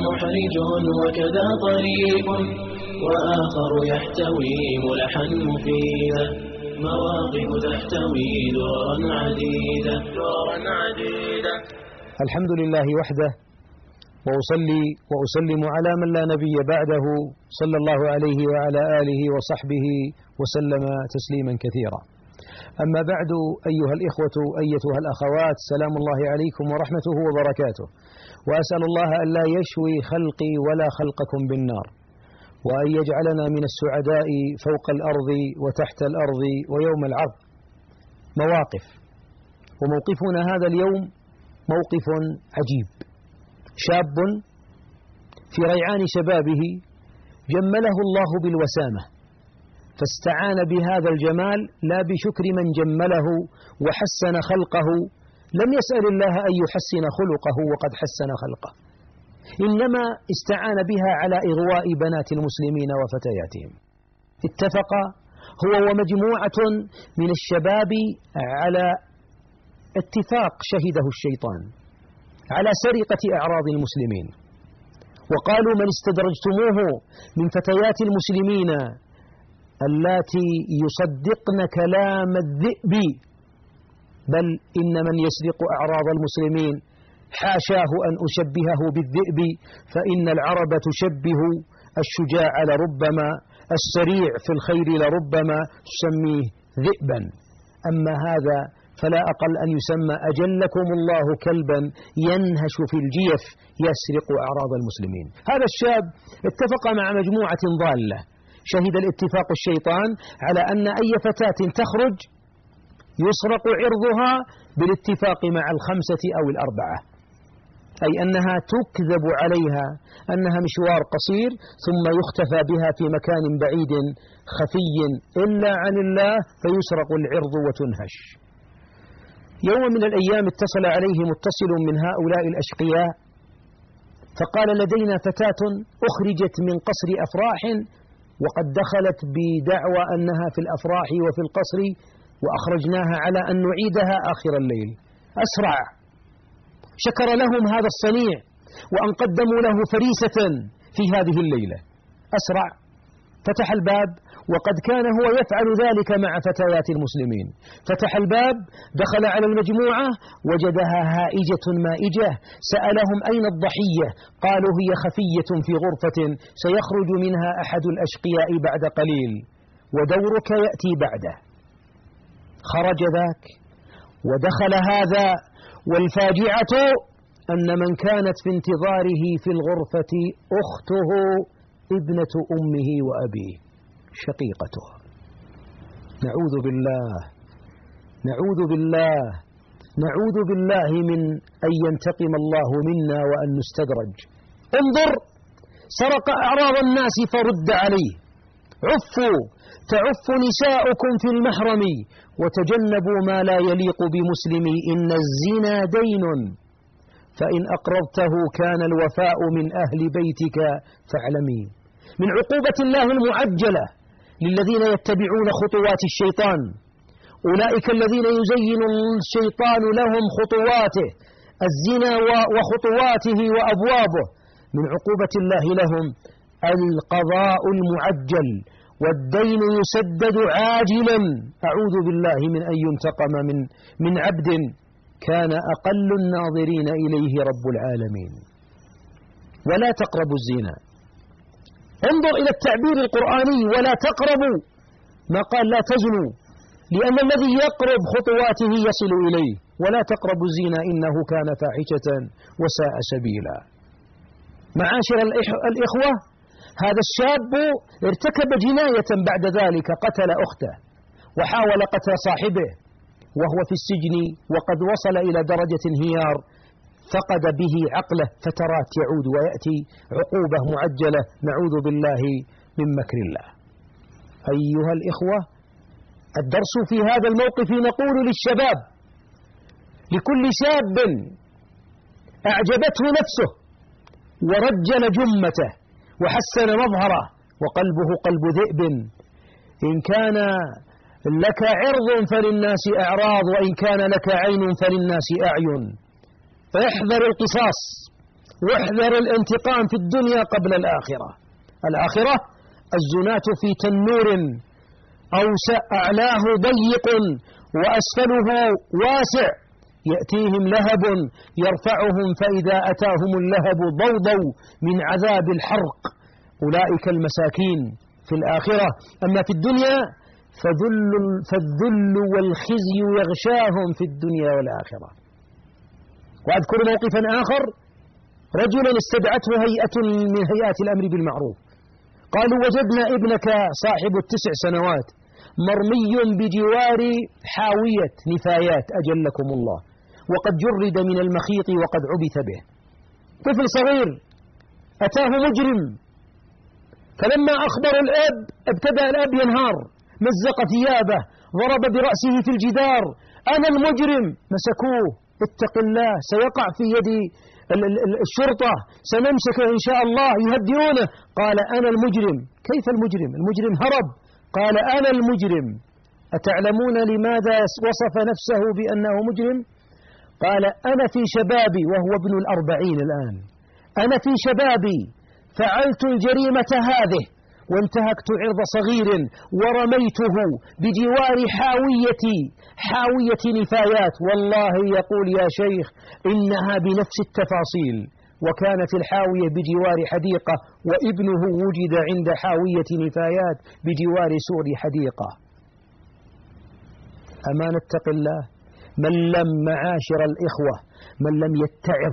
محرج وكذا طريق، وآخر يحتوي ملحا مفيدا، مواقف تحتوي دررا عديدة. الحمد لله وحده، وأصلي وأسلم على من لا نبي بعده، صلى الله عليه وعلى آله وصحبه وسلم تسليما كثيرا. أما بعد، أيها الإخوة أيتها الأخوات، سلام الله عليكم ورحمته وبركاته، وأسأل الله أن لا يشوي خلقي ولا خلقكم بالنار، وأن يجعلنا من السعداء فوق الأرض وتحت الأرض ويوم العرض. مواقف، وموقفنا هذا اليوم موقف عجيب. شاب في ريعان شبابه جمله الله بالوسامة، فاستعان بهذا الجمال لا بشكر من جمله وحسن خلقه. لم يسأل الله أن يحسن خلقه وقد حسن خلقه، إنما استعان بها على إغواء بنات المسلمين وفتياتهم. اتفق هو ومجموعة من الشباب على اتفاق شهده الشيطان على سرقة أعراض المسلمين، وقالوا: من استدرجتموه من فتيات المسلمين اللاتي يصدقن كلام الذئب، بل إن من يسرق أعراض المسلمين حاشاه أن أشبهه بالذئب، فإن العرب تشبه الشجاع لربما، السريع في الخير لربما تسميه ذئبا، أما هذا فلا أقل أن يسمى أجلكم الله كلبا ينهش في الجيف يسرق أعراض المسلمين. هذا الشاب اتفق مع مجموعة ضالة، شهد الاتفاق الشيطان على أن أي فتاة تخرج يسرق عرضها بالاتفاق مع الخمسة أو الأربعة، أي أنها تكذب عليها أنها مشوار قصير ثم يختفى بها في مكان بعيد خفي إلا عن الله، فيسرق العرض وتنهش. يوم من الأيام اتصل عليه متصل من هؤلاء الأشقياء فقال: لدينا فتاة أخرجت من قصر أفراح، وقد دخلت بدعوى أنها في الأفراح وفي القصر، وأخرجناها على أن نعيدها آخر الليل. أسرع. شكر لهم هذا الصنيع وأن قدموا له فريسة في هذه الليلة. أسرع، فتح الباب، وقد كان هو يفعل ذلك مع فتيات المسلمين. فتح الباب، دخل على المجموعة، وجدها هائجة مائجة. سألهم: أين الضحية؟ قالوا: هي خفية في غرفة سيخرج منها أحد الأشقياء بعد قليل، ودورك يأتي بعده. خرج ذاك ودخل هذا، والفاجعة أن من كانت في انتظاره في الغرفة أخته ابنة أمه وأبيه، شقيقته. نعوذ بالله، نعوذ بالله، نعوذ بالله من أن ينتقم الله منا وأن نستدرج. انظر، سرق أعراض الناس فرد عليه. عفوا، تعف نساؤكم في المحرم، وتجنبوا ما لا يليق بمسلمي، إن الزنا دين، فإن أقرضته كان الوفاء من أهل بيتك فاعلمي. من عقوبة الله المعجلة للذين يتبعون خطوات الشيطان، أولئك الذين يزين الشيطان لهم خطواته، الزنا وخطواته وأبوابه، من عقوبة الله لهم القضاء المعجل، والدين يسدد عاجلا. أعوذ بالله من أن ينتقم من عبد كان أقل الناظرين إليه رب العالمين. ولا تقربوا الزنا. انظر إلى التعبير القرآني: ولا تقربوا، ما قال لا تزنوا، لأن الذي يقرب خطواته يصل إليه. ولا تقربوا الزنا إنه كان فاحشة وساء سبيلا. معاشر الإخوة، هذا الشاب ارتكب جناية بعد ذلك، قتل أخته وحاول قتل صاحبه وهو في السجن، وقد وصل إلى درجة انهيار، فقد به عقله، فترات يعود ويأتي، عقوبة معجلة، نعوذ بالله من مكر الله. أيها الإخوة، الدرس في هذا الموقف نقول للشباب: لكل شاب أعجبته نفسه ورجل جمته وحسن مظهره وقلبه قلب ذئب، إن كان لك عرض فللناس أعراض، وإن كان لك عين فللناس أعين. احذر القصاص، واحذر الانتقام في الدنيا قبل الآخرة. الآخرة الزناة في تنور أعلاه ضيق وأسفله واسع، يأتيهم لهب يرفعهم فإذا أتاهم اللهب ضوضوا من عذاب الحرق، أولئك المساكين في الآخرة. أما في الدنيا فالذل والخزي يغشاهم في الدنيا والآخرة. وأذكر موقفا آخر، رجلا استدعته هيئة من هيئات الأمر بالمعروف، قالوا وجدنا ابنك صاحب 9 سنوات مرمي بجوار حاوية نفايات أجلكم الله، وقد جرد من المخيط وقد عبث به. طفل صغير أتاه مجرم، فلما أخبر الأب ابتدأ الأب ينهار، مزق ثيابه، ضرب برأسه في الجدار، أنا المجرم. مسكوه، اتق الله سيقع في يد الشرطة، سنمسكه إن شاء الله، يهدئونه. قال أنا المجرم. كيف المجرم؟ المجرم هرب. قال أنا المجرم. أتعلمون لماذا وصف نفسه بأنه مجرم؟ قال أنا في شبابي، وهو ابن 40 الآن، أنا في شبابي فعلت الجريمة هذه وانتهكت عرض صغير ورميته بجوار حاوية نفايات. والله يقول يا شيخ إنها بنفس التفاصيل، وكانت الحاوية بجوار حديقة، وابنه وجد عند حاوية نفايات بجوار سور حديقة. أما نتق الله؟ من لم معاشر الإخوة من لم يتعظ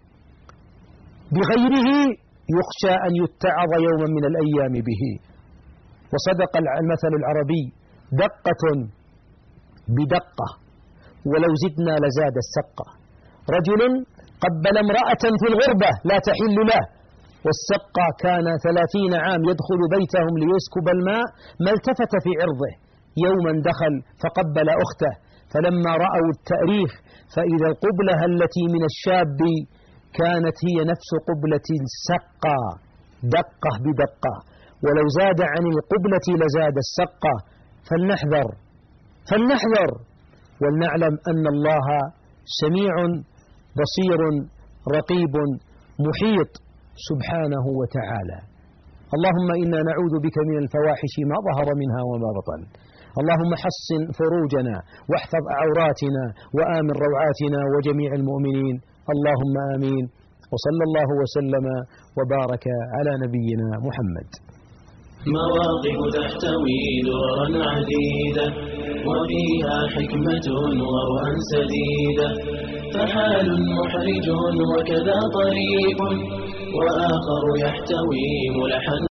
بغيره يخشى أن يتعظ يوما من الأيام به. وصدق المثل العربي دقة بدقة ولو زدنا لزاد السقة. رجل قبل امرأة في الغربة لا تحل له، والسقة كان 30 عام يدخل بيتهم ليسكب الماء، ما التفت في عرضه. يوما دخل فقبل أخته، فلما رأوا التأريخ فإذا القبلة التي من الشاب كانت هي نفس قبلة السقة، دقة بدقة، ولو زاد عن القبلة لزاد السقة. فلنحذر ولنعلم أن الله سميع بصير رقيب محيط سبحانه وتعالى. اللهم إنا نعوذ بك من الفواحش ما ظهر منها وما بطن. اللهم حسن فروجنا واحفظ عوراتنا وآمن روعاتنا وجميع المؤمنين، اللهم آمين. وصلى الله وسلم وبارك على نبينا محمد. مواقف تحتوي دررا عديدة، وفيها حكمة ورؤى سديدة، فحال محرج وكذا طريق، وآخر يحتوي ملحا